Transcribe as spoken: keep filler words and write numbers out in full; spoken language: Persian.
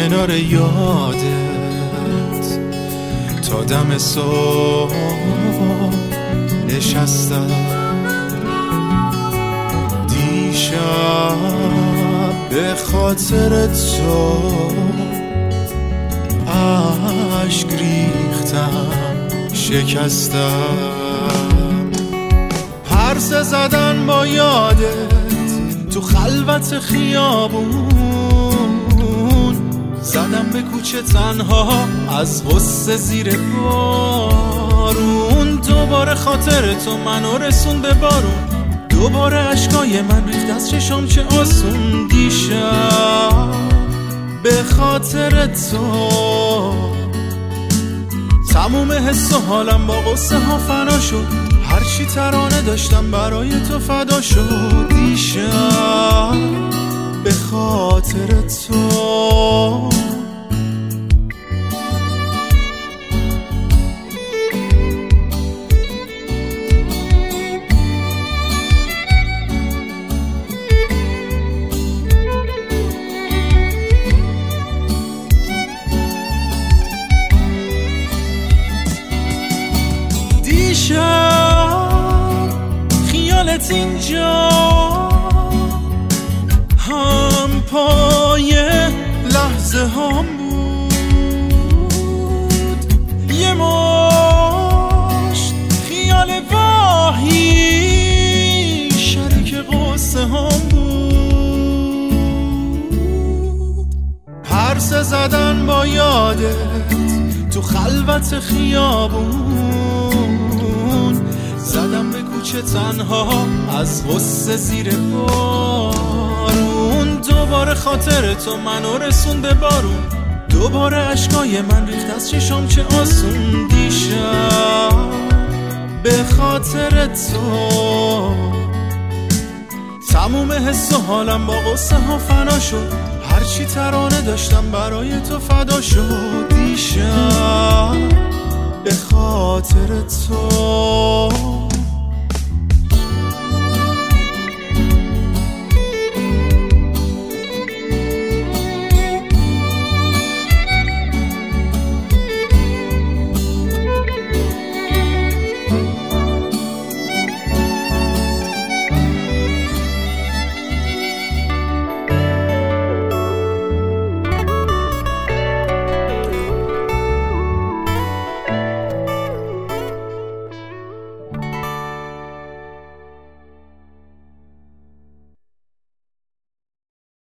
کنار یادت تا دم صبح نشستم. دیشب به خاطر تو عشق ریختم شکستم. پرسه زدن با یادت تو خلوت خیابون، زدم به کوچه تنها از غصه زیر بارون. دوباره خاطر تو منو رسون به بارون، دوباره عشقای من ریخت از چشام چه آسون. دیشب به خاطر تو تموم حس و حالم با غصه ها فنا شد، هرچی ترانه داشتم برای تو فدا شد. دیشب به خاطر تو خیالت اینجا هم پای لحظه هم بود، یه مشت خیال واهی شریک قصه هم بود. پرسه زدن با یادت تو خلوت خیابون، زدم به کوچه تنها از غصه زیر بارون. دوباره خاطر تو منو رسون به بارون، دوباره عشقای من ریخت از چشام چه آسون. دیشب به خاطر تو تموم حس و حالم با غصه ها فنا شد، هرچی ترانه داشتم برای تو فدا شد. دیشب به خاطر تو